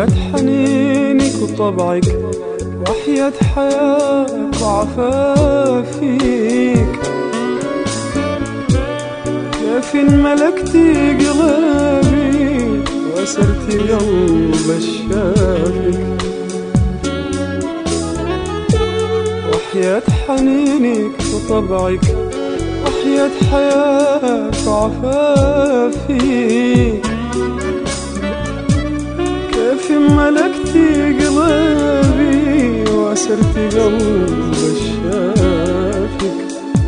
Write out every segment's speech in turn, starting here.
وحياة حنينك وطبعك وحياة حياك وعفافيك، كيف ملكتي قلبي وأسرتي قلب الشافك. وحياة حنينك وطبعك وحياة حياك وعفافيك، كيف ملكتي قلبي وأسرتي قلب الشافك.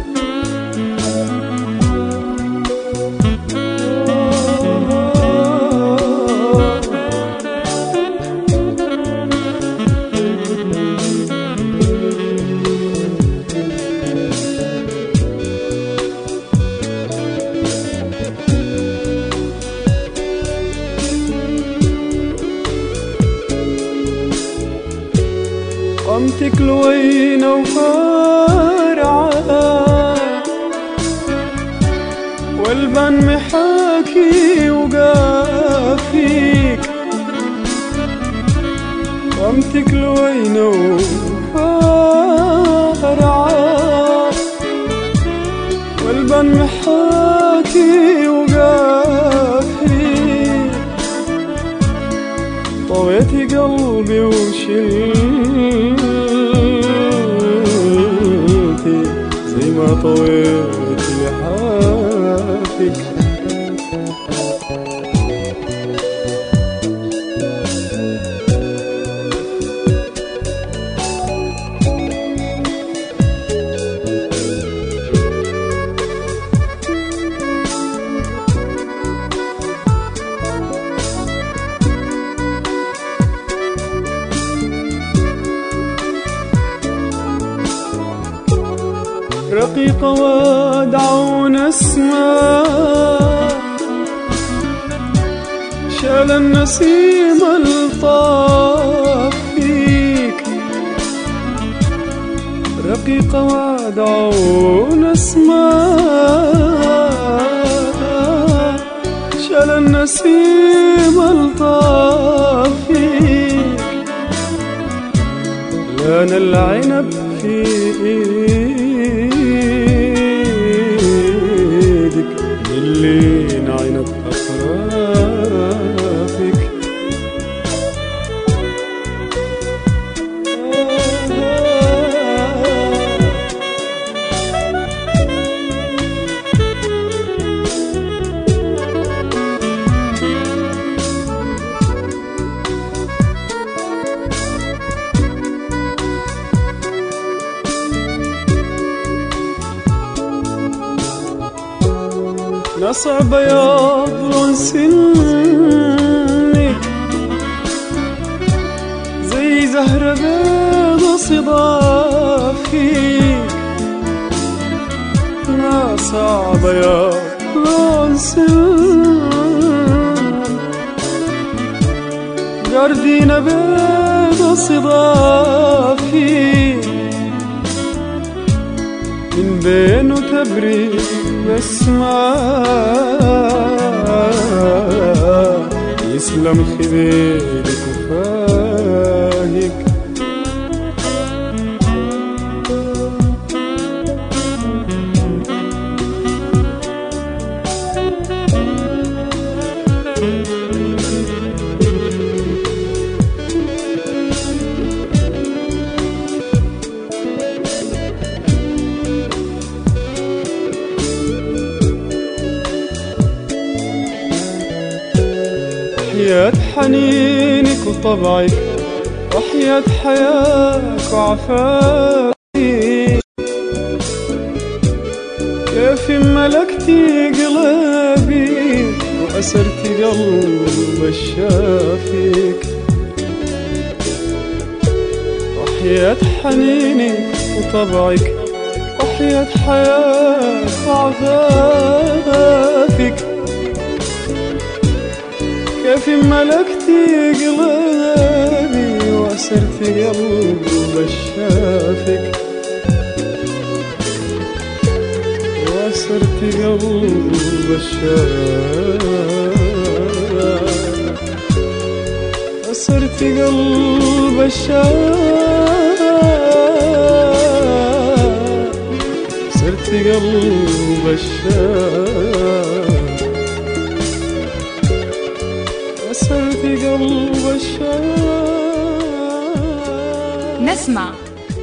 قمتك لوينة وفارعة والبن محاكي وقافيك، قمتك لوينة وفارعة والبن محاكي وقافيك، طويتي قلبي وشلتي زي ما طويت لحافك. رقيقة وادعة ونسمة شال النسيم الطاف فيك، رقيقة وادعة ونسمة شال النسيم الطاف فيك، لان العنب في ايدك اللي عنب اطرافك. نصع بياض لون سنك زي زهرة بيضة صدافيك، نصع بياض لون سنك جردينة بيضة صدافيك، من بينه تبريد بسمة يسلم خديرك وفاهك. وحياة حنينك وطبعك وحياة حياك وعفافك، كيف ملكتي قلبي وأسرتي قلب الشافك. وحياة حنينك وطبعك وحياة حياك وعفافك، كيف ملكتي قلبي وأسرتي قلب الشافك، وأسرتي قلب الشافك. صرت قلب الشاب، صرت قلب الشاب، صرت قلب الشاب. نسمع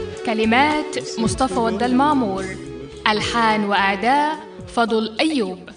كلمات مصطفى ود المعمور، ألحان وأعداء فضل أيوب.